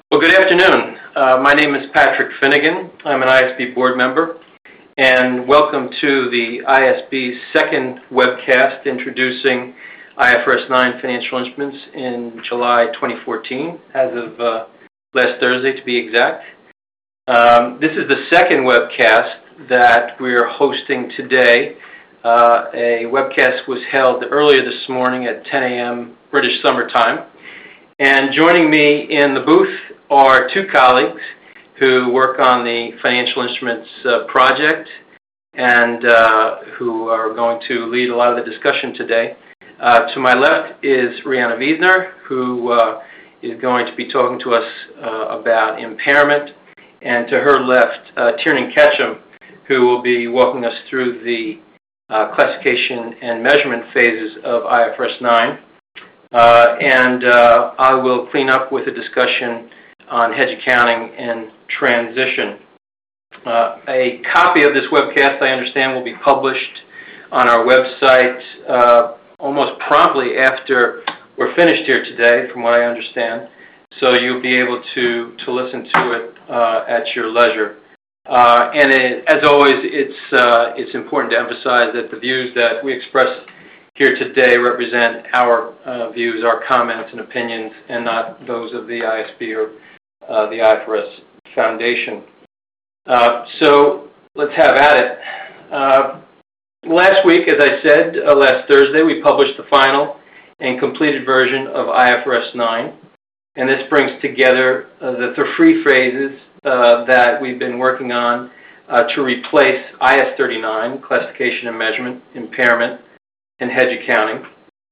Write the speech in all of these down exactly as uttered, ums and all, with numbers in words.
Well, good afternoon. Uh, my name is Patrick Finnegan. I'm an I S B board member, and welcome to the I S B's second webcast introducing I F R S nine financial instruments in July twenty fourteen, as of uh, last Thursday to be exact. Um, this is the second webcast that we're hosting today. Uh, a webcast was held earlier this morning at ten a.m. British Summer Time. And joining me in the booth are two colleagues who work on the financial instruments uh, project and uh, who are going to lead a lot of the discussion today. Uh, to my left is Rihanna Wiesner, who uh, is going to be talking to us uh, about impairment, and to her left, uh, Tiernan Ketchum, who will be walking us through the uh, classification and measurement phases of I F R S nine. Uh, and uh, I will clean up with a discussion on hedge accounting and transition. Uh, a copy of this webcast, I understand, will be published on our website uh, almost promptly after we're finished here today, from what I understand. So you'll be able to, to listen to it uh, at your leisure. Uh, and it, as always, it's, uh, it's important to emphasize that the views that we express here today represent our uh, views, our comments and opinions, and not those of the I S B or uh, the I F R S Foundation. Uh, so let's have at it. Uh, last week, as I said, uh, last Thursday, we published the final and completed version of I F R S nine, and this brings together uh, the, the three phases uh, that we've been working on uh, to replace I S thirty-nine, classification and measurement, impairment, and hedge accounting.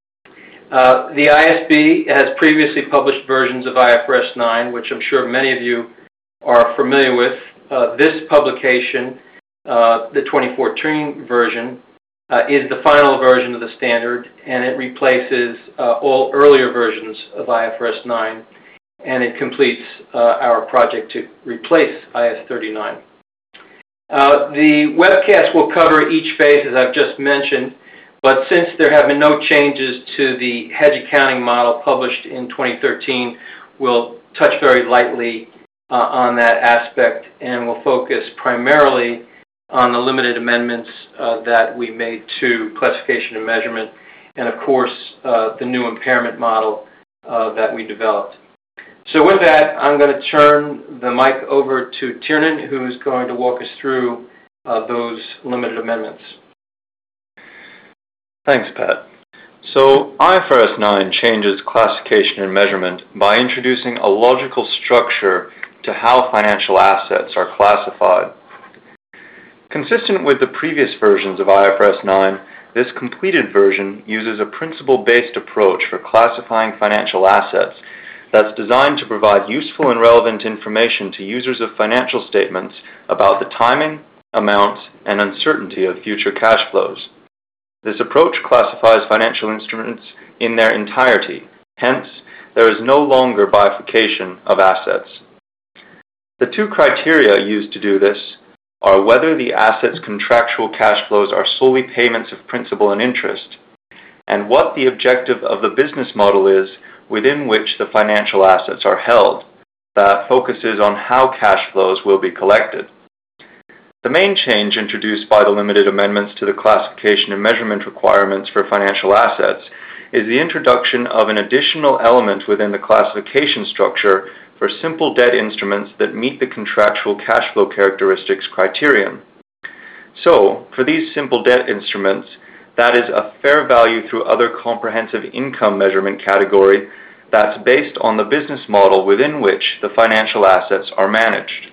Uh, the I S B has previously published versions of I F R S nine, which I'm sure many of you are familiar with. Uh, this publication, uh, the twenty fourteen version, uh, is the final version of the standard, and it replaces uh, all earlier versions of I F R S nine, and it completes uh, our project to replace I S thirty-nine. Uh, the webcast will cover each phase, as I've just mentioned. But since there have been no changes to the hedge accounting model published in twenty thirteen, we'll touch very lightly uh, on that aspect, and we'll focus primarily on the limited amendments uh, that we made to classification and measurement, and of course, uh, the new impairment model uh, that we developed. So with that, I'm going to turn the mic over to Tiernan, who's going to walk us through uh, those limited amendments. Thanks, Pat. So I F R S nine changes classification and measurement by introducing a logical structure to how financial assets are classified. Consistent with the previous versions of I F R S nine, this completed version uses a principle-based approach for classifying financial assets that's designed to provide useful and relevant information to users of financial statements about the timing, amount, and uncertainty of future cash flows. This approach classifies financial instruments in their entirety. Hence, there is no longer bifurcation of assets. The two criteria used to do this are whether the asset's contractual cash flows are solely payments of principal and interest, and what the objective of the business model is within which the financial assets are held, that focuses on how cash flows will be collected. The main change introduced by the limited amendments to the classification and measurement requirements for financial assets is the introduction of an additional element within the classification structure for simple debt instruments that meet the contractual cash flow characteristics criterion. So, for these simple debt instruments, that is a fair value through other comprehensive income measurement category that's based on the business model within which the financial assets are managed.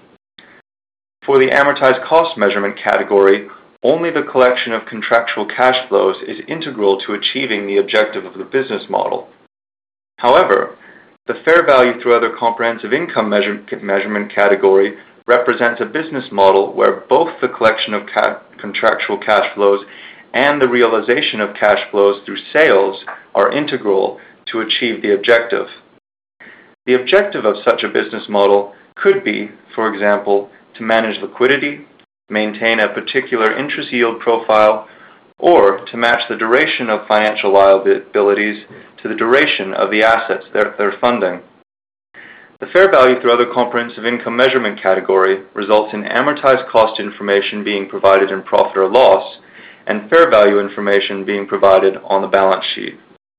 For the amortized cost measurement category, only the collection of contractual cash flows is integral to achieving the objective of the business model. However, the fair value through other comprehensive income measure, measurement category represents a business model where both the collection of ca- contractual cash flows and the realization of cash flows through sales are integral to achieve the objective. The objective of such a business model could be, for example, to manage liquidity, maintain a particular interest yield profile, or to match the duration of financial liabilities to the duration of the assets they're, they're funding. The fair value through other comprehensive income measurement category results in amortized cost information being provided in profit or loss, and fair value information being provided on the balance sheet.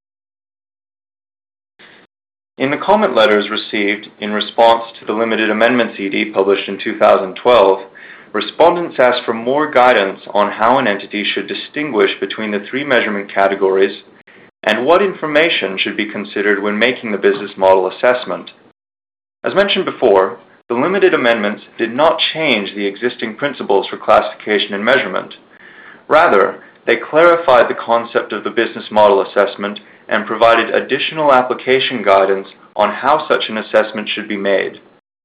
In the comment letters received in response to the limited amendment C D published in two thousand twelve, respondents asked for more guidance on how an entity should distinguish between the three measurement categories and what information should be considered when making the business model assessment. As mentioned before, the limited amendments did not change the existing principles for classification and measurement. Rather, they clarified the concept of the business model assessment and provided additional application guidance on how such an assessment should be made.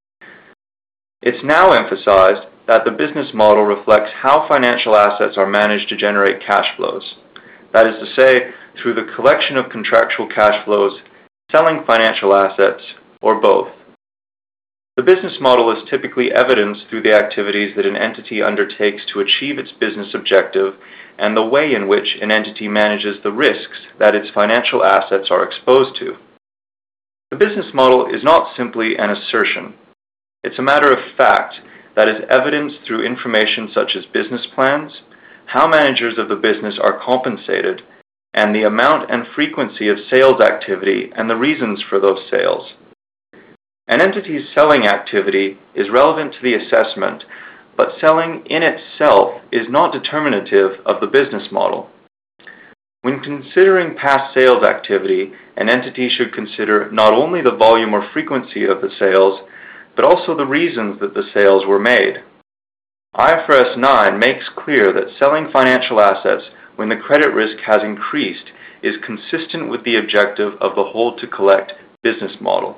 It's now emphasized that the business model reflects how financial assets are managed to generate cash flows. That is to say, through the collection of contractual cash flows, selling financial assets, or both. The business model is typically evidenced through the activities that an entity undertakes to achieve its business objective and the way in which an entity manages the risks that its financial assets are exposed to. The business model is not simply an assertion. It's a matter of fact that is evidenced through information such as business plans, how managers of the business are compensated, and the amount and frequency of sales activity and the reasons for those sales. An entity's selling activity is relevant to the assessment, but selling in itself is not determinative of the business model. When considering past sales activity, an entity should consider not only the volume or frequency of the sales, but also the reasons that the sales were made. I F R S nine makes clear that selling financial assets when the credit risk has increased is consistent with the objective of the hold-to-collect business model.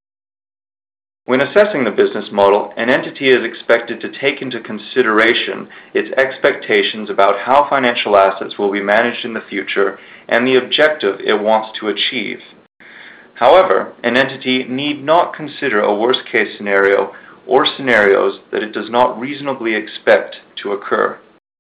When assessing the business model, an entity is expected to take into consideration its expectations about how financial assets will be managed in the future and the objective it wants to achieve. However, an entity need not consider a worst-case scenario or scenarios that it does not reasonably expect to occur.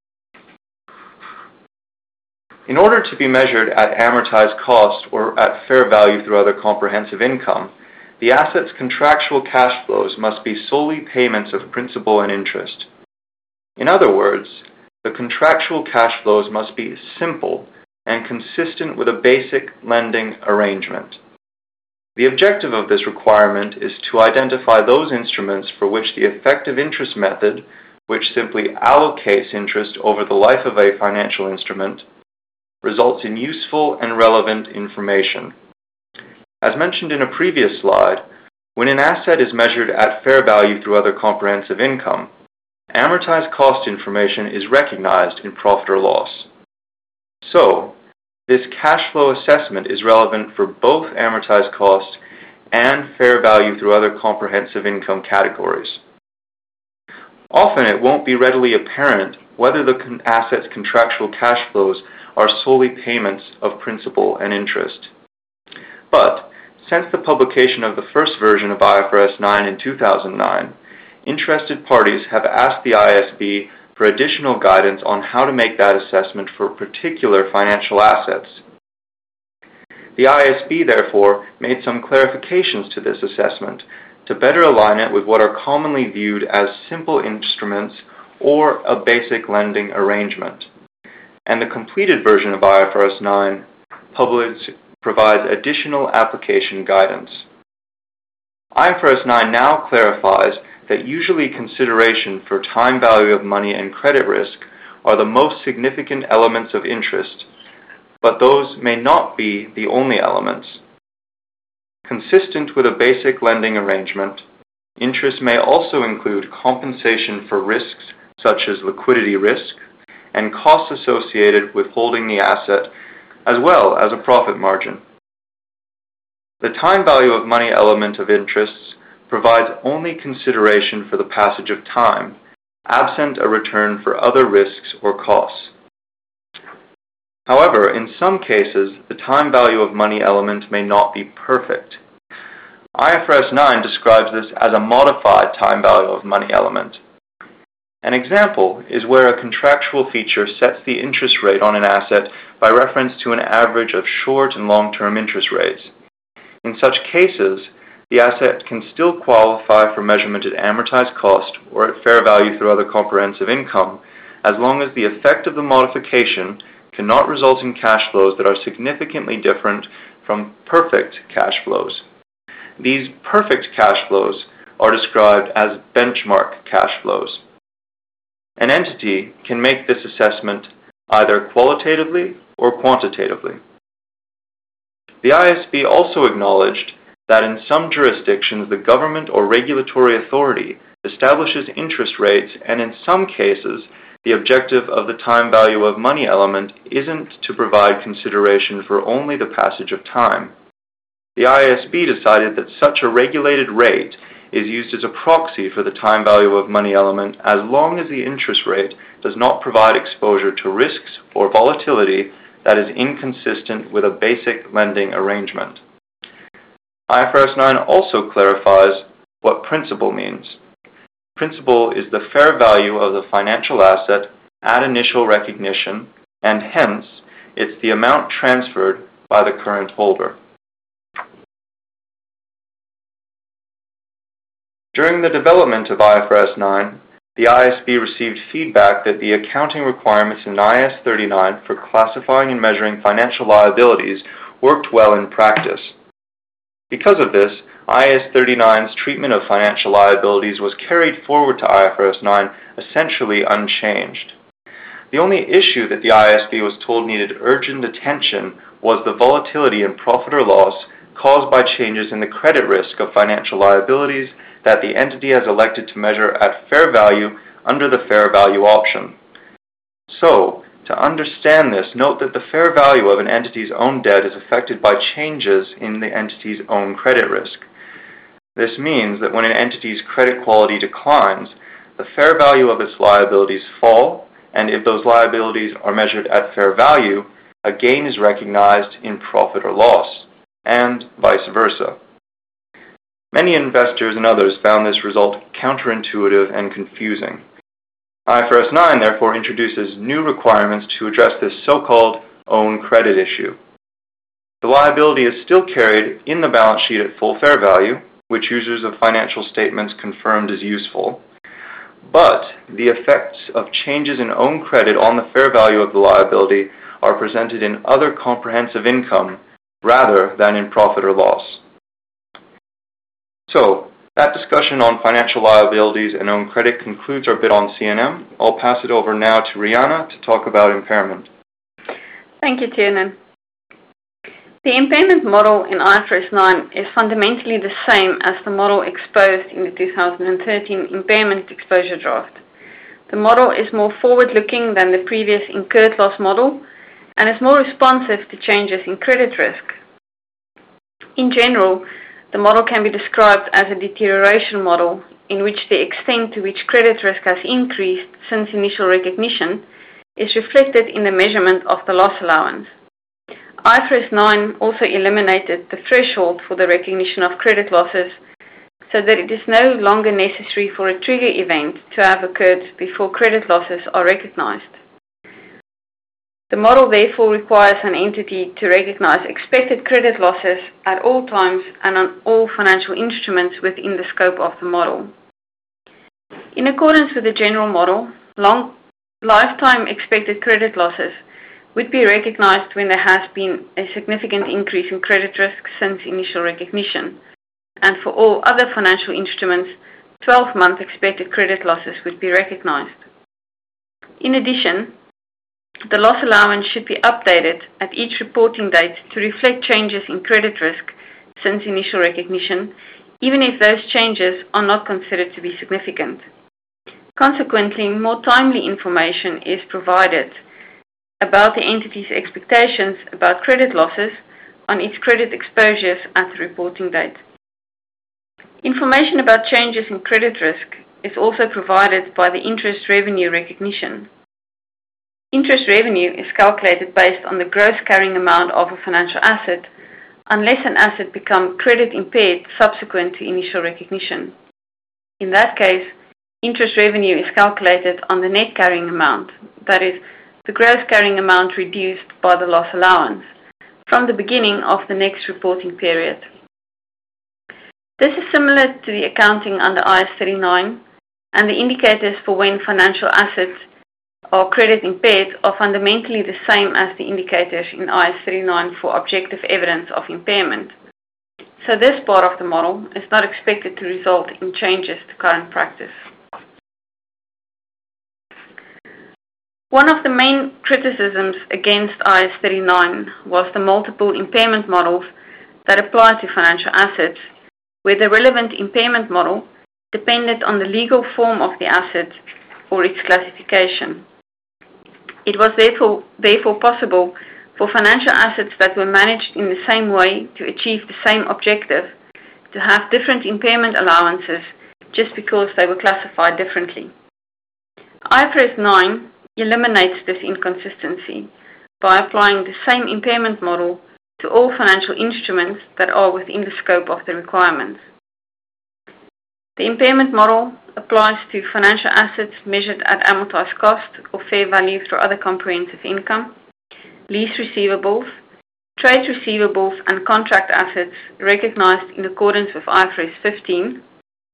In order to be measured at amortized cost or at fair value through other comprehensive income, the asset's contractual cash flows must be solely payments of principal and interest. In other words, the contractual cash flows must be simple and consistent with a basic lending arrangement. The objective of this requirement is to identify those instruments for which the effective interest method, which simply allocates interest over the life of a financial instrument, results in useful and relevant information. As mentioned in a previous slide, when an asset is measured at fair value through other comprehensive income, amortized cost information is recognized in profit or loss. So, this cash flow assessment is relevant for both amortized cost and fair value through other comprehensive income categories. Often it won't be readily apparent whether the asset's contractual cash flows are solely payments of principal and interest. But, since the publication of the first version of I F R S nine in two thousand nine, interested parties have asked the I S B for additional guidance on how to make that assessment for particular financial assets. The I S B, therefore, made some clarifications to this assessment to better align it with what are commonly viewed as simple instruments or a basic lending arrangement. And the completed version of I F R S nine published provides additional application guidance. I F R S nine now clarifies that usually consideration for time value of money and credit risk are the most significant elements of interest, but those may not be the only elements. Consistent with a basic lending arrangement, interest may also include compensation for risks such as liquidity risk and costs associated with holding the asset, as well as a profit margin. The time value of money element of interests provides only consideration for the passage of time, absent a return for other risks or costs. However, in some cases, the time value of money element may not be perfect. I F R S nine describes this as a modified time value of money element. An example is where a contractual feature sets the interest rate on an asset by reference to an average of short and long-term interest rates. In such cases, the asset can still qualify for measurement at amortized cost or at fair value through other comprehensive income, as long as the effect of the modification cannot result in cash flows that are significantly different from perfect cash flows. These perfect cash flows are described as benchmark cash flows. An entity can make this assessment either qualitatively or quantitatively. The I S B also acknowledged that in some jurisdictions the government or regulatory authority establishes interest rates, and in some cases the objective of the time value of money element isn't to provide consideration for only the passage of time. The I S B decided that such a regulated rate is used as a proxy for the time value of money element as long as the interest rate does not provide exposure to risks or volatility that is inconsistent with a basic lending arrangement. I F R S nine also clarifies what principal means. Principal is the fair value of the financial asset at initial recognition, and hence it's the amount transferred by the current holder. During the development of I F R S nine, the I S B received feedback that the accounting requirements in I A S thirty-nine for classifying and measuring financial liabilities worked well in practice. Because of this, I A S thirty-nine's treatment of financial liabilities was carried forward to I F R S nine essentially unchanged. The only issue that the I S B was told needed urgent attention was the volatility in profit or loss caused by changes in the credit risk of financial liabilities that the entity has elected to measure at fair value under the fair value option. So, to understand this, note that the fair value of an entity's own debt is affected by changes in the entity's own credit risk. This means that when an entity's credit quality declines, the fair value of its liabilities fall, and if those liabilities are measured at fair value, a gain is recognized in profit or loss, and vice versa. Many investors and others found this result counterintuitive and confusing. I F R S nine therefore introduces new requirements to address this so-called own credit issue. The liability is still carried in the balance sheet at full fair value, which users of financial statements confirmed is useful, but the effects of changes in own credit on the fair value of the liability are presented in other comprehensive income rather than in profit or loss. So, that discussion on financial liabilities and own credit concludes our bit on C N M. I'll pass it over now to Rihanna to talk about impairment. Thank you, Tiernan. The impairment model in I F R S nine is fundamentally the same as the model exposed in the two thousand thirteen impairment exposure draft. The model is more forward-looking than the previous incurred loss model and is more responsive to changes in credit risk. In general, the model can be described as a deterioration model in which the extent to which credit risk has increased since initial recognition is reflected in the measurement of the loss allowance. I F R S nine also eliminated the threshold for the recognition of credit losses so that it is no longer necessary for a trigger event to have occurred before credit losses are recognized. The model therefore requires an entity to recognize expected credit losses at all times and on all financial instruments within the scope of the model. In accordance with the general model, long lifetime expected credit losses would be recognized when there has been a significant increase in credit risk since initial recognition, and for all other financial instruments, twelve-month expected credit losses would be recognized. In addition, the loss allowance should be updated at each reporting date to reflect changes in credit risk since initial recognition, even if those changes are not considered to be significant. Consequently, more timely information is provided about the entity's expectations about credit losses on its credit exposures at the reporting date. Information about changes in credit risk is also provided by the interest revenue recognition. Interest revenue is calculated based on the gross carrying amount of a financial asset, unless an asset becomes credit impaired subsequent to initial recognition. In that case, interest revenue is calculated on the net carrying amount, that is, the gross carrying amount reduced by the loss allowance, from the beginning of the next reporting period. This is similar to the accounting under I A S thirty-nine, and the indicators for when financial assets are credit impaired are fundamentally the same as the indicators in I A S thirty-nine for objective evidence of impairment. So this part of the model is not expected to result in changes to current practice. One of the main criticisms against I A S thirty-nine was the multiple impairment models that apply to financial assets, where the relevant impairment model depended on the legal form of the asset or its classification. It was therefore, therefore possible for financial assets that were managed in the same way to achieve the same objective to have different impairment allowances just because they were classified differently. I F R S nine eliminates this inconsistency by applying the same impairment model to all financial instruments that are within the scope of the requirements. The impairment model applies to financial assets measured at amortized cost or fair value through other comprehensive income, lease receivables, trade receivables and contract assets recognized in accordance with I F R S fifteen.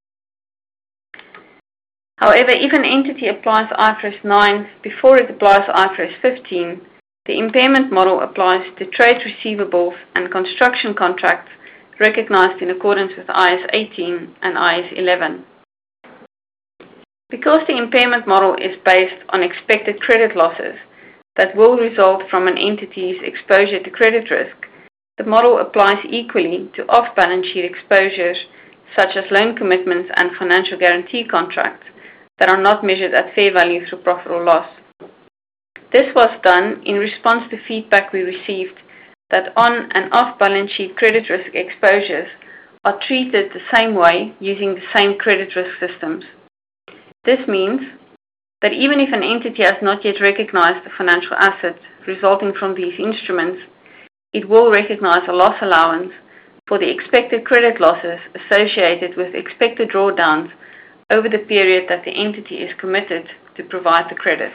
However, if an entity applies I F R S nine before it applies I F R S fifteen, the impairment model applies to trade receivables and construction contracts recognized in accordance with I A S eighteen and I A S eleven. Because the impairment model is based on expected credit losses that will result from an entity's exposure to credit risk, the model applies equally to off-balance sheet exposures such as loan commitments and financial guarantee contracts that are not measured at fair value through profit or loss. This was done in response to feedback we received that on and off-balance sheet credit risk exposures are treated the same way using the same credit risk systems. This means that even if an entity has not yet recognized the financial assets resulting from these instruments, it will recognize a loss allowance for the expected credit losses associated with expected drawdowns over the period that the entity is committed to provide the credit.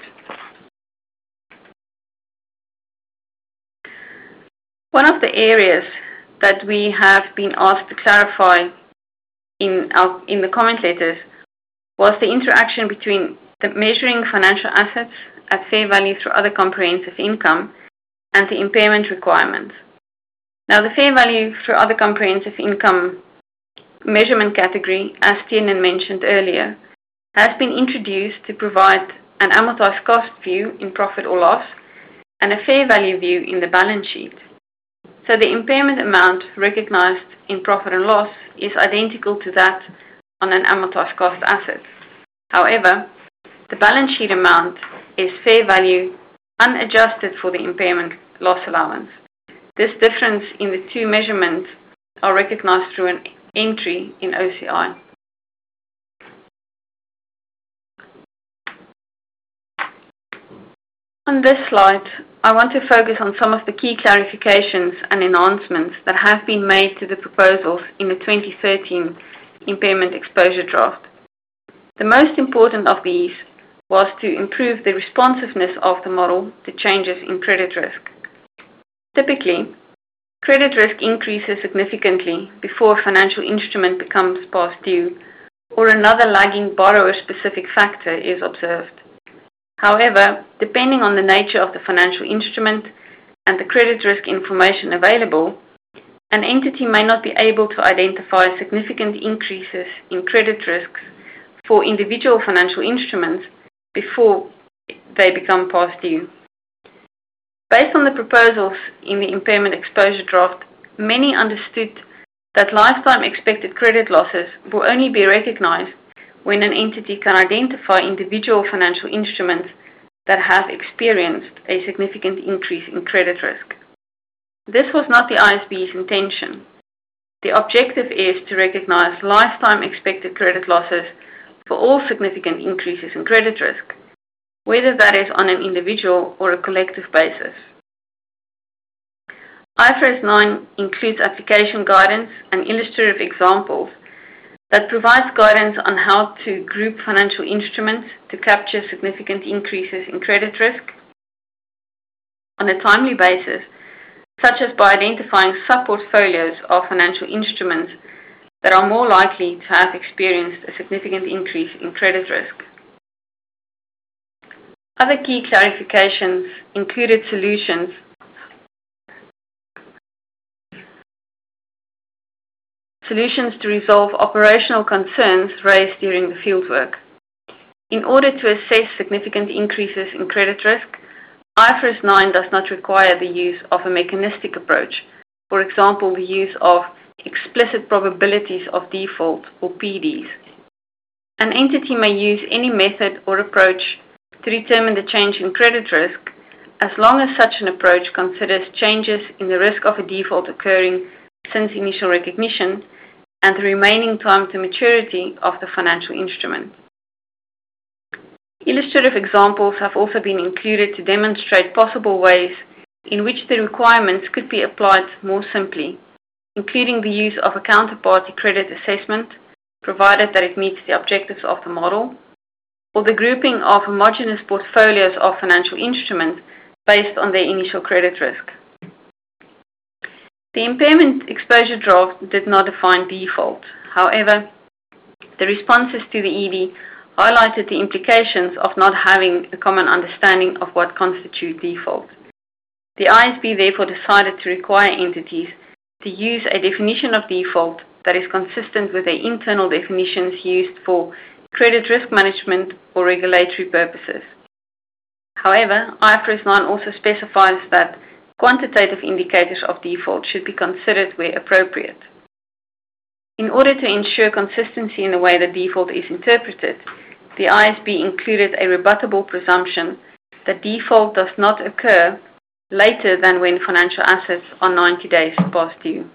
One of the areas that we have been asked to clarify in, our, in the comment letters was the interaction between the measuring financial assets at fair value through other comprehensive income and the impairment requirements. Now, the fair value through other comprehensive income measurement category, as Tiernan mentioned earlier, has been introduced to provide an amortized cost view in profit or loss and a fair value view in the balance sheet. So the impairment amount recognized in profit and loss is identical to that on an amortized cost asset. However, the balance sheet amount is fair value unadjusted for the impairment loss allowance. This difference in the two measurements are recognized through an entry in O C I. On this slide, I want to focus on some of the key clarifications and enhancements that have been made to the proposals in the twenty thirteen impairment exposure draft. The most important of these was to improve the responsiveness of the model to changes in credit risk. Typically, credit risk increases significantly before a financial instrument becomes past due or another lagging borrower-specific factor is observed. However, depending on the nature of the financial instrument and the credit risk information available, an entity may not be able to identify significant increases in credit risks for individual financial instruments before they become past due. Based on the proposals in the impairment exposure draft, many understood that lifetime expected credit losses will only be recognized when an entity can identify individual financial instruments that have experienced a significant increase in credit risk. This was not the I S B's intention. The objective is to recognize lifetime expected credit losses for all significant increases in credit risk, whether that is on an individual or a collective basis. I F R S nine includes application guidance and illustrative examples that provides guidance on how to group financial instruments to capture significant increases in credit risk on a timely basis, such as by identifying sub-portfolios of financial instruments that are more likely to have experienced a significant increase in credit risk. Other key clarifications included solutions solutions to resolve operational concerns raised during the fieldwork. In order to assess significant increases in credit risk, I F R S nine does not require the use of a mechanistic approach, for example, the use of explicit probabilities of default or P Ds. An entity may use any method or approach to determine the change in credit risk as long as such an approach considers changes in the risk of a default occurring since initial recognition and the remaining time to maturity of the financial instrument. Illustrative examples have also been included to demonstrate possible ways in which the requirements could be applied more simply, including the use of a counterparty credit assessment, provided that it meets the objectives of the model, or the grouping of homogeneous portfolios of financial instruments based on their initial credit risk. The impairment exposure draft did not define default. However, the responses to the E D highlighted the implications of not having a common understanding of what constitutes default. The I S B therefore decided to require entities to use a definition of default that is consistent with the internal definitions used for credit risk management or regulatory purposes. However, I F R S nine also specifies that quantitative indicators of default should be considered where appropriate. In order to ensure consistency in the way that default is interpreted, the I S B included a rebuttable presumption that default does not occur later than when financial assets are ninety days past due.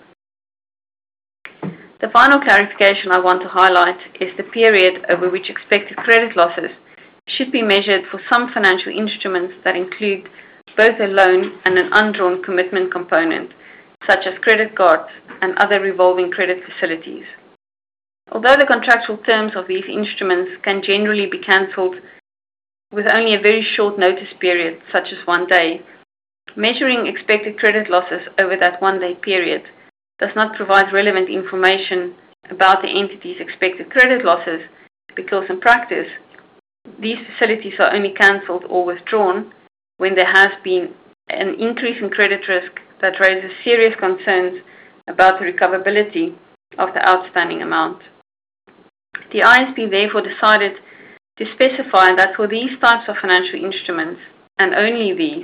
The final clarification I want to highlight is the period over which expected credit losses should be measured for some financial instruments that include both a loan and an undrawn commitment component, such as credit cards and other revolving credit facilities. Although the contractual terms of these instruments can generally be cancelled with only a very short notice period, such as one day, measuring expected credit losses over that one-day period does not provide relevant information about the entity's expected credit losses because in practice, these facilities are only cancelled or withdrawn when there has been an increase in credit risk that raises serious concerns about the recoverability of the outstanding amount. The I S B therefore decided to specify that for these types of financial instruments, and only these,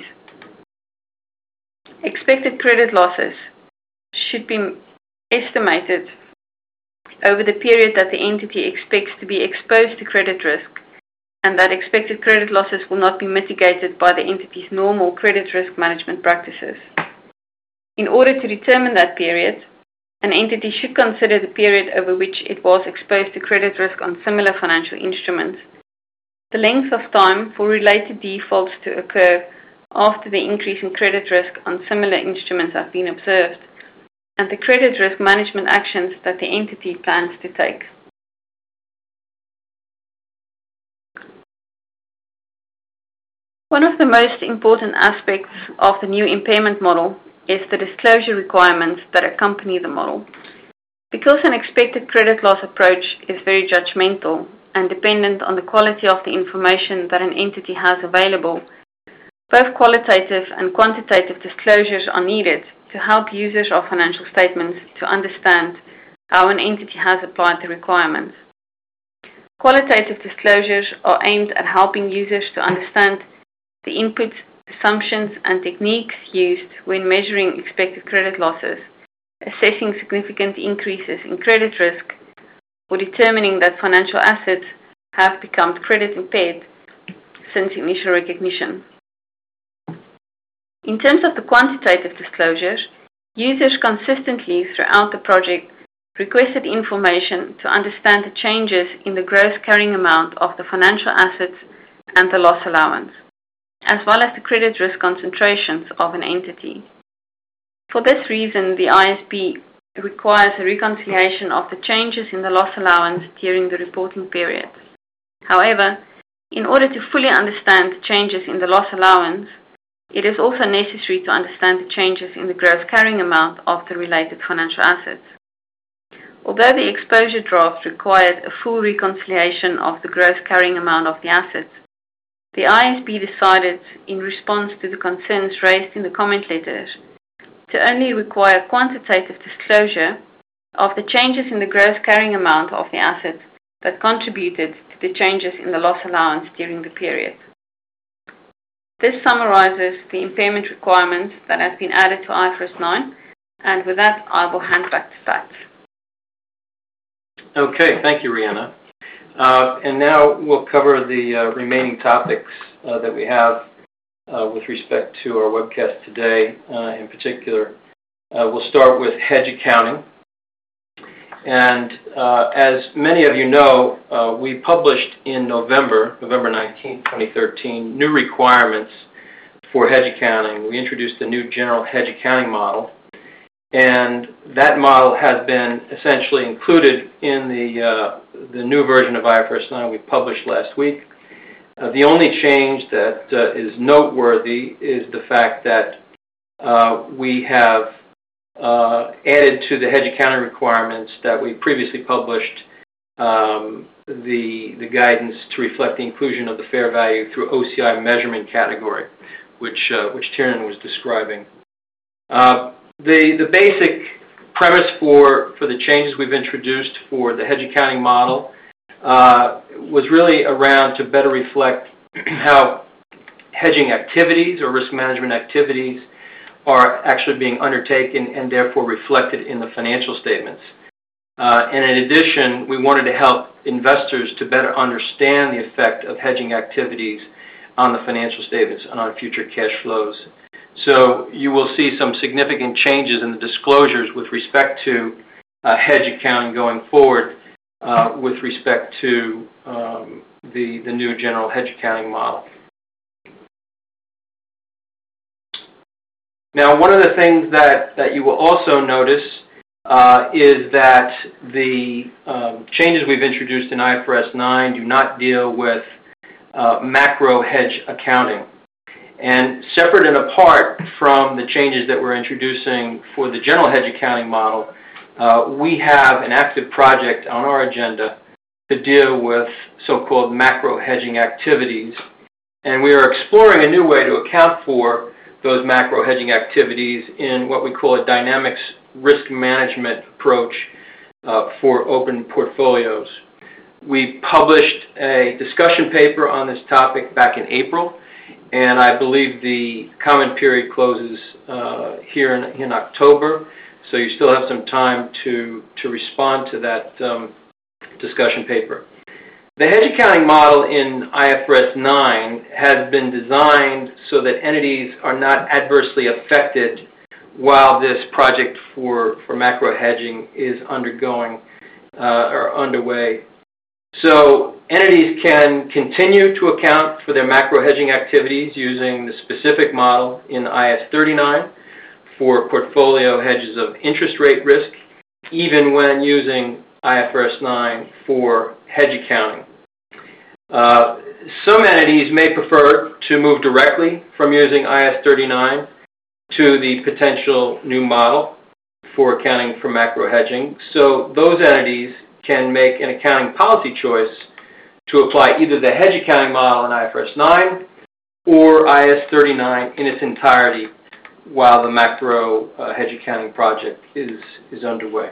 expected credit losses should be estimated over the period that the entity expects to be exposed to credit risk, and that expected credit losses will not be mitigated by the entity's normal credit risk management practices. In order to determine that period, an entity should consider the period over which it was exposed to credit risk on similar financial instruments, the length of time for related defaults to occur after the increase in credit risk on similar instruments have been observed, and the credit risk management actions that the entity plans to take. One of the most important aspects of the new impairment model is the disclosure requirements that accompany the model. Because an expected credit loss approach is very judgmental and dependent on the quality of the information that an entity has available, both qualitative and quantitative disclosures are needed to help users of financial statements to understand how an entity has applied the requirements. Qualitative disclosures are aimed at helping users to understand the inputs, assumptions, and techniques used when measuring expected credit losses, assessing significant increases in credit risk, or determining that financial assets have become credit impaired since initial recognition. In terms of the quantitative disclosures, users consistently throughout the project requested information to understand the changes in the gross carrying amount of the financial assets and the loss allowance, as well as the credit risk concentrations of an entity. For this reason, the I S B requires a reconciliation of the changes in the loss allowance during the reporting period. However, in order to fully understand the changes in the loss allowance, it is also necessary to understand the changes in the gross carrying amount of the related financial assets. Although the exposure draft required a full reconciliation of the gross carrying amount of the assets, the I S B decided, in response to the concerns raised in the comment letters, to only require quantitative disclosure of the changes in the gross carrying amount of the assets that contributed to the changes in the loss allowance during the period. This summarizes the impairment requirements that have been added to I F R S nine, and with that, I will hand back to Pat. Okay, thank you, Rihanna. Uh, and now we'll cover the uh, remaining topics uh, that we have uh, with respect to our webcast today. Uh, in particular, uh, we'll start with hedge accounting. And uh, as many of you know, uh, we published in November, November nineteenth, twenty thirteen, new requirements for hedge accounting. We introduced a new general hedge accounting model, and that model has been essentially included in the, uh, the new version of I F R S nine we published last week. Uh, the only change that uh, is noteworthy is the fact that uh, we have Uh, added to the hedge accounting requirements that we previously published um, the, the guidance to reflect the inclusion of the fair value through O C I measurement category, which, uh, which Tiernan was describing. Uh, the, the basic premise for, for the changes we've introduced for the hedge accounting model uh, was really around to better reflect how hedging activities or risk management activities are actually being undertaken and therefore reflected in the financial statements. Uh, and in addition, we wanted to help investors to better understand the effect of hedging activities on the financial statements and on future cash flows. So you will see some significant changes in the disclosures with respect to uh, hedge accounting going forward uh, with respect to um, the, the new general hedge accounting model. Now, one of the things that, that you will also notice uh, is that the um, changes we've introduced in I F R S nine do not deal with uh, macro hedge accounting. And separate and apart from the changes that we're introducing for the general hedge accounting model, uh, we have an active project on our agenda to deal with so-called macro hedging activities. And we are exploring a new way to account for those macro hedging activities in what we call a dynamics risk management approach uh, for open portfolios. We published a discussion paper on this topic back in April, and I believe the comment period closes uh, here in, in October, so you still have some time to, to respond to that um, discussion paper. The hedge accounting model in I F R S nine has been designed so that entities are not adversely affected while this project for, for macro hedging is undergoing uh, or underway. So entities can continue to account for their macro hedging activities using the specific model in I S thirty-nine for portfolio hedges of interest rate risk, even when using I F R S nine for hedge accounting. Uh, some entities may prefer to move directly from using I S thirty-nine to the potential new model for accounting for macro hedging. So those entities can make an accounting policy choice to apply either the hedge accounting model in I F R S nine or I S thirty-nine in its entirety while the macro uh, hedge accounting project is, is underway.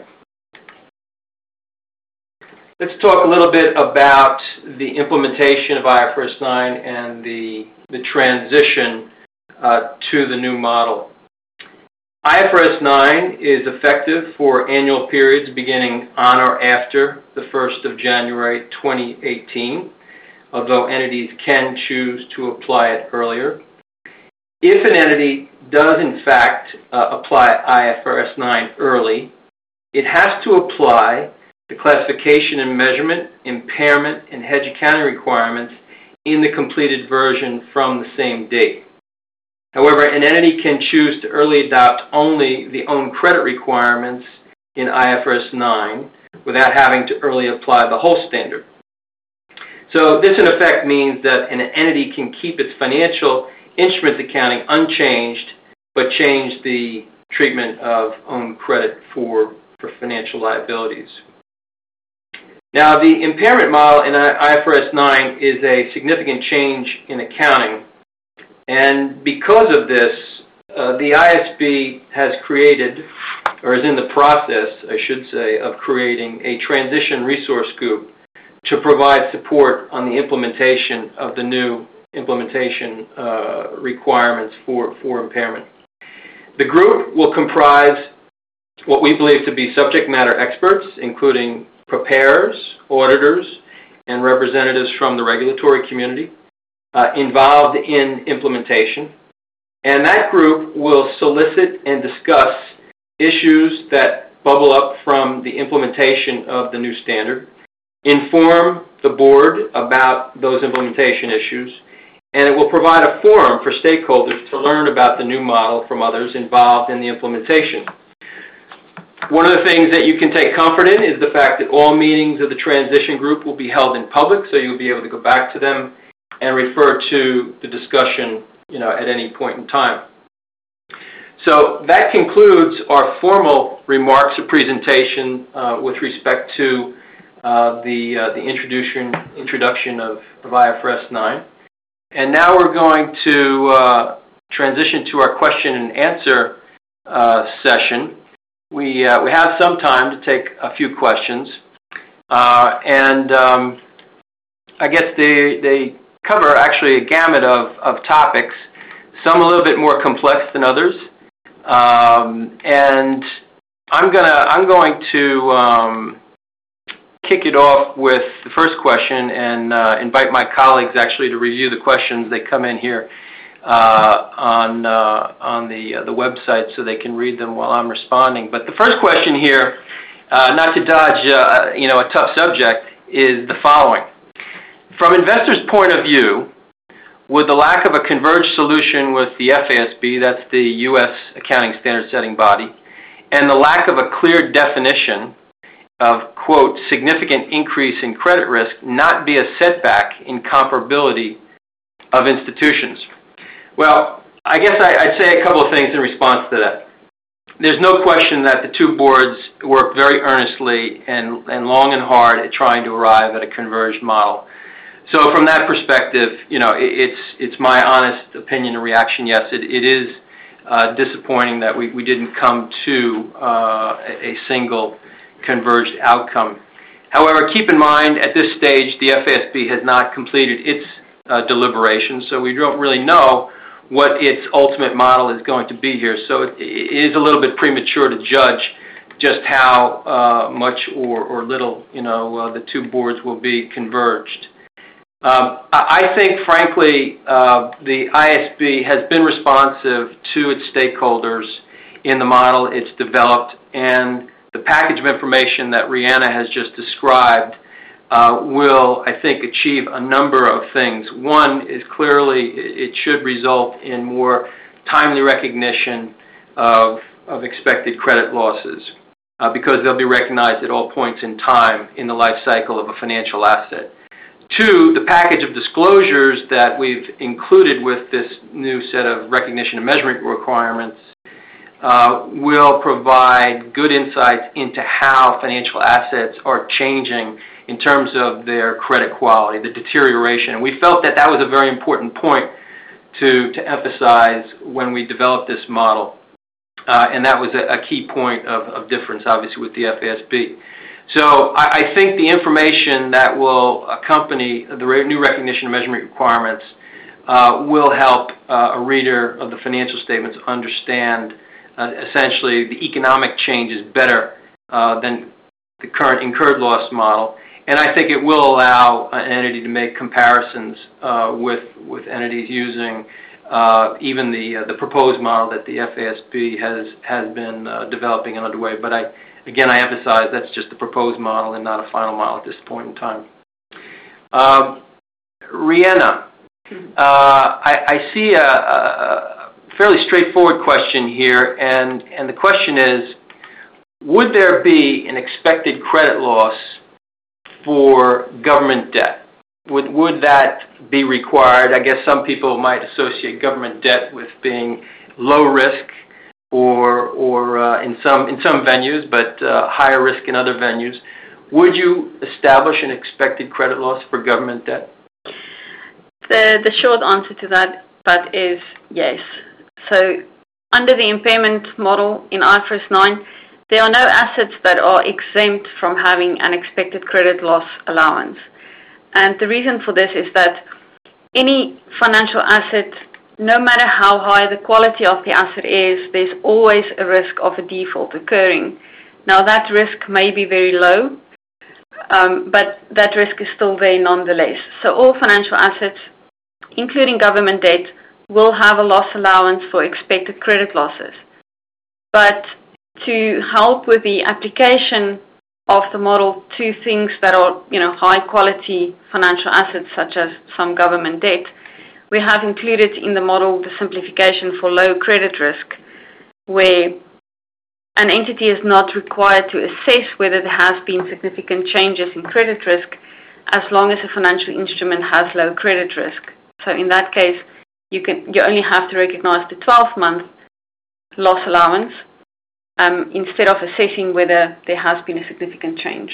Let's talk a little bit about the implementation of I F R S nine and the, the transition uh, to the new model. I F R S nine is effective for annual periods beginning on or after the first of January twenty eighteen, although entities can choose to apply it earlier. If an entity does in fact uh, apply I F R S nine early, it has to apply the classification and measurement, impairment, and hedge accounting requirements in the completed version from the same date. However, an entity can choose to early adopt only the own credit requirements in I F R S nine without having to early apply the whole standard. So this in effect means that an entity can keep its financial instruments accounting unchanged, but change the treatment of own credit for, for financial liabilities. Now, the impairment model in I F R S nine is a significant change in accounting, and because of this, uh, the I S B has created, or is in the process, I should say, of creating a transition resource group to provide support on the implementation of the new implementation uh, requirements for, for impairment. The group will comprise what we believe to be subject matter experts, including preparers, auditors, and representatives from the regulatory community uh, involved in implementation. And that group will solicit and discuss issues that bubble up from the implementation of the new standard, inform the board about those implementation issues, and it will provide a forum for stakeholders to learn about the new model from others involved in the implementation. One of the things that you can take comfort in is the fact that all meetings of the transition group will be held in public, so you'll be able to go back to them and refer to the discussion, you know, at any point in time. So that concludes our formal remarks or presentation uh, with respect to uh, the, uh, the introduction, introduction of, of I F R S nine. And now we're going to uh, transition to our question and answer uh, session. We, uh, we have some time to take a few questions. Uh, and um, I guess they, they cover actually a gamut of, of topics, some a little bit more complex than others. Um, and I'm gonna I'm going to um, kick it off with the first question and uh, invite my colleagues actually to review the questions. They come in here uh, on uh, on the uh, the website so they can read them while I'm responding. But the first question here, uh, not to dodge uh, you know a tough subject, is the following: from investors' point of view, would the lack of a converged solution with the F A S B, that's the U S accounting standard setting body, and the lack of a clear definition of, quote, significant increase in credit risk not be a setback in comparability of institutions? Well, I guess I, I'd say a couple of things in response to that. There's no question that the two boards worked very earnestly and, and long and hard at trying to arrive at a converged model. So from that perspective, you know, it, it's it's my honest opinion and reaction. Yes, it, it is uh, disappointing that we, we didn't come to uh, a single converged outcome. However, keep in mind at this stage the F A S B has not completed its uh, deliberations, so we don't really know what its ultimate model is going to be here. So it, it is a little bit premature to judge just how uh, much or, or little, you know, uh, the two boards will be converged. Um, I think, frankly, uh, the I S B has been responsive to its stakeholders in the model it's developed, and the package of information that Rhianna has just described uh, will, I think, achieve a number of things. One is clearly it should result in more timely recognition of, of expected credit losses uh, because they'll be recognized at all points in time in the life cycle of a financial asset. Two, the package of disclosures that we've included with this new set of recognition and measurement requirements uh, will provide good insights into how financial assets are changing in terms of their credit quality, the deterioration. And we felt that that was a very important point to, to emphasize when we developed this model. Uh, and that was a, a key point of, of difference, obviously, with the F A S B. So I, I think the information that will accompany the re- new recognition and measurement requirements uh, will help uh, a reader of the financial statements understand uh, essentially the economic changes better uh, than the current incurred loss model. And I think it will allow an entity to make comparisons uh, with, with entities using uh, even the, uh, the proposed model that the F A S B has, has been uh, developing and underway. But I Again, I emphasize that's just the proposed model and not a final model at this point in time. Um, Rhianna, uh, I, I see a, a fairly straightforward question here, and, and the question is, would there be an expected credit loss for government debt? Would, would that be required? I guess some people might associate government debt with being low risk, or or uh, in some in some venues, but uh, higher risk in other venues, would you establish an expected credit loss for government debt? The the short answer to that, but is yes. So under the impairment model in I F R S nine, there are no assets that are exempt from having an expected credit loss allowance. And the reason for this is that any financial asset, no matter how high the quality of the asset is, there's always a risk of a default occurring. Now that risk may be very low, um, but that risk is still there nonetheless. So all financial assets, including government debt, will have a loss allowance for expected credit losses. But to help with the application of the model to things that are, you know, high quality financial assets such as some government debt, we have included in the model the simplification for low credit risk, where an entity is not required to assess whether there has been significant changes in credit risk as long as a financial instrument has low credit risk. So in that case, you can you only have to recognize the twelve-month loss allowance um, instead of assessing whether there has been a significant change.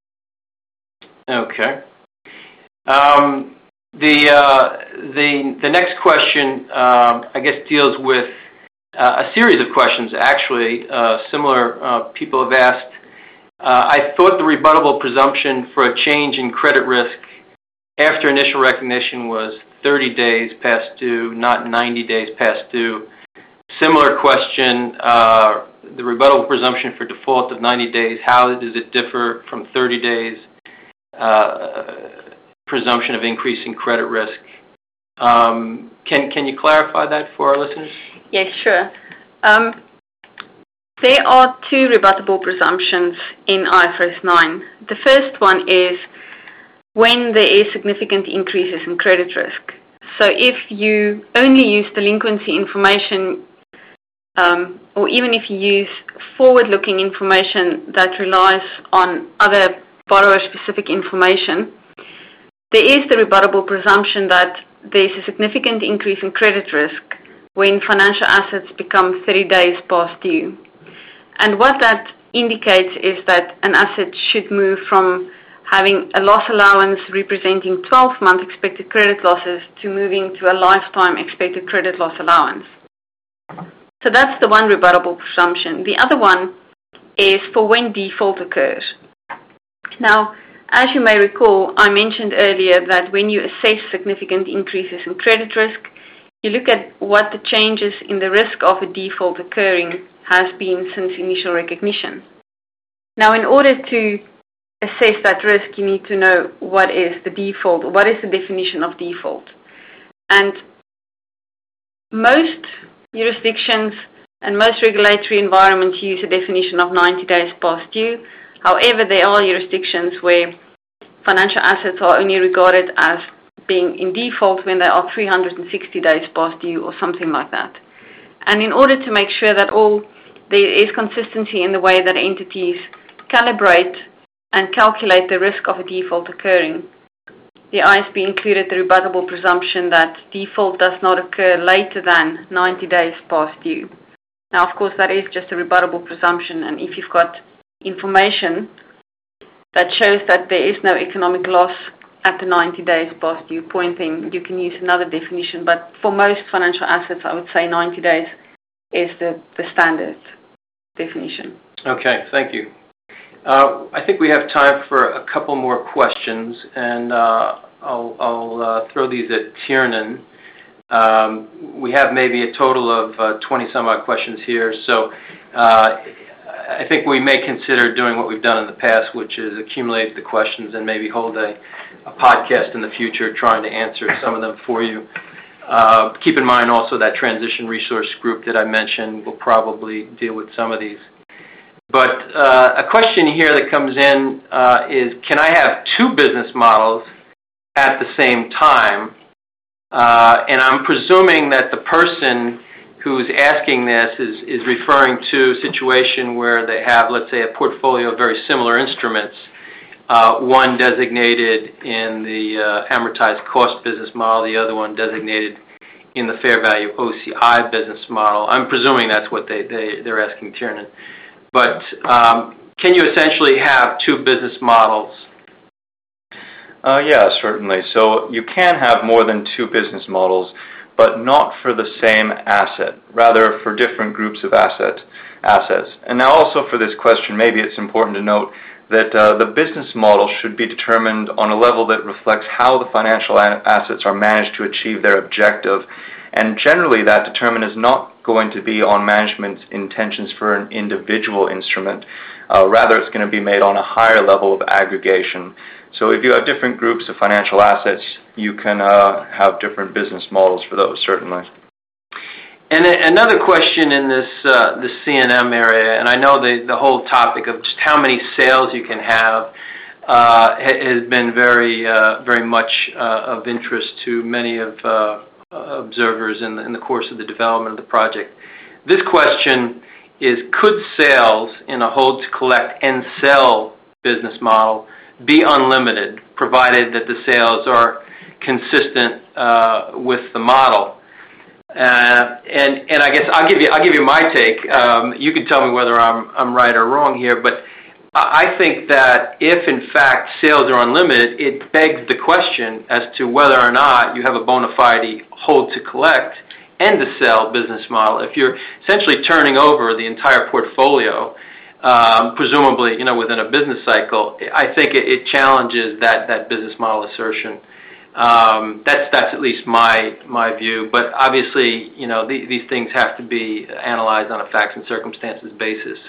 Okay. Um, the uh, the the next question, um, I guess, deals with uh, a series of questions. Actually, uh, similar uh, people have asked. Uh, I thought the rebuttable presumption for a change in credit risk after initial recognition was thirty days past due, not ninety days past due. Similar question, uh, the rebuttable presumption for default of ninety days, how does it differ from thirty days uh, presumption of increasing credit risk? Um, can, can you clarify that for our listeners? Yes, sure. Um, there are two rebuttable presumptions in I F R S nine. The first one is when there is significant increases in credit risk. So if you only use delinquency information, um, or even if you use forward-looking information that relies on other borrower-specific information, there is the rebuttable presumption that there is a significant increase in credit risk when financial assets become thirty days past due. And what that indicates is that an asset should move from having a loss allowance representing twelve-month expected credit losses to moving to a lifetime expected credit loss allowance. So that's the one rebuttable presumption. The other one is for when default occurs. Now, as you may recall, I mentioned earlier that when you assess significant increases in credit risk, you look at what the changes in the risk of a default occurring has been since initial recognition. Now, in order to assess that risk, you need to know what is the default, what is the definition of default. And most jurisdictions and most regulatory environments use a definition of ninety days past due. However, there are jurisdictions where financial assets are only regarded as being in default when they are three hundred sixty days past due or something like that. And in order to make sure that all there is consistency in the way that entities calibrate and calculate the risk of a default occurring, the I S B included the rebuttable presumption that default does not occur later than ninety days past due. Now, of course, that is just a rebuttable presumption, and if you've got information that shows that there is no economic loss at the ninety days past due point, then you can use another definition. But for most financial assets, I would say ninety days is the, the standard definition. Okay, thank you. Uh, I think we have time for a couple more questions, and uh, I'll, I'll uh, throw these at Tiernan. Um, we have maybe a total of uh, twenty some odd questions here, so uh, I think we may consider doing what we've done in the past, which is accumulate the questions and maybe hold a, a podcast in the future trying to answer some of them for you. Uh, keep in mind also that transition resource group that I mentioned will probably deal with some of these. But uh, a question here that comes in uh, is, can I have two business models at the same time? Uh, and I'm presuming that the person who's asking this is, is referring to a situation where they have, let's say, a portfolio of very similar instruments, uh, one designated in the uh, amortized cost business model, the other one designated in the fair value O C I business model. I'm presuming that's what they, they, they're asking Tiernan. But um, can you essentially have two business models? Uh, yeah, certainly. So you can have more than two business models, but not for the same asset, rather for different groups of asset, assets. And now also for this question, maybe it's important to note that uh, the business model should be determined on a level that reflects how the financial a- assets are managed to achieve their objective. And generally that determinant is not going to be on management's intentions for an individual instrument. Uh, rather, it's going to be made on a higher level of aggregation. So if you have different groups of financial assets, you can uh, have different business models for those, certainly. And another question in this uh, the C N M area, and I know the, the whole topic of just how many sales you can have uh, has been very uh, very much uh, of interest to many of uh, observers in the, in the course of the development of the project. This question is, could sales in a hold to collect and sell business model be unlimited, provided that the sales are consistent uh, with the model? Uh, and and I guess I'll give you I'll give you my take. Um, you can tell me whether I'm I'm right or wrong here, but I think that if in fact sales are unlimited, it begs the question as to whether or not you have a bona fide hold to collect and to sell business model. If you're essentially turning over the entire portfolio, um, presumably you know within a business cycle, I think it, it challenges that that business model assertion. Um, that's that's at least my my view. But obviously, you know, the, these things have to be analyzed on a facts and circumstances basis.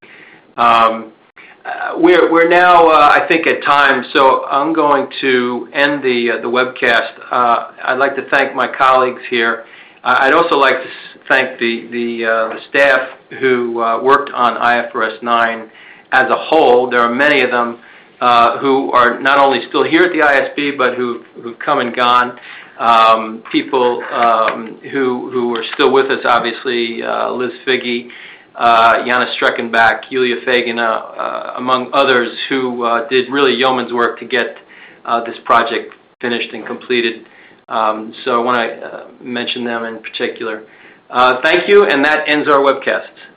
Um, uh, we're we're now, uh, I think, at time. So I'm going to end the uh, the webcast. Uh, I'd like to thank my colleagues here. Uh, I'd also like to thank the the, uh, the staff who uh, worked on I F R S nine as a whole. There are many of them Uh, who are not only still here at the I S B, but who've, who've come and gone. Um, people um, who who are still with us, obviously, uh, Liz Figge, uh, Jana Streckenbach, Julia Fagan, uh, uh, among others who uh, did really yeoman's work to get uh, this project finished and completed. Um, so I want to uh, mention them in particular. Uh, thank you, and that ends our webcast.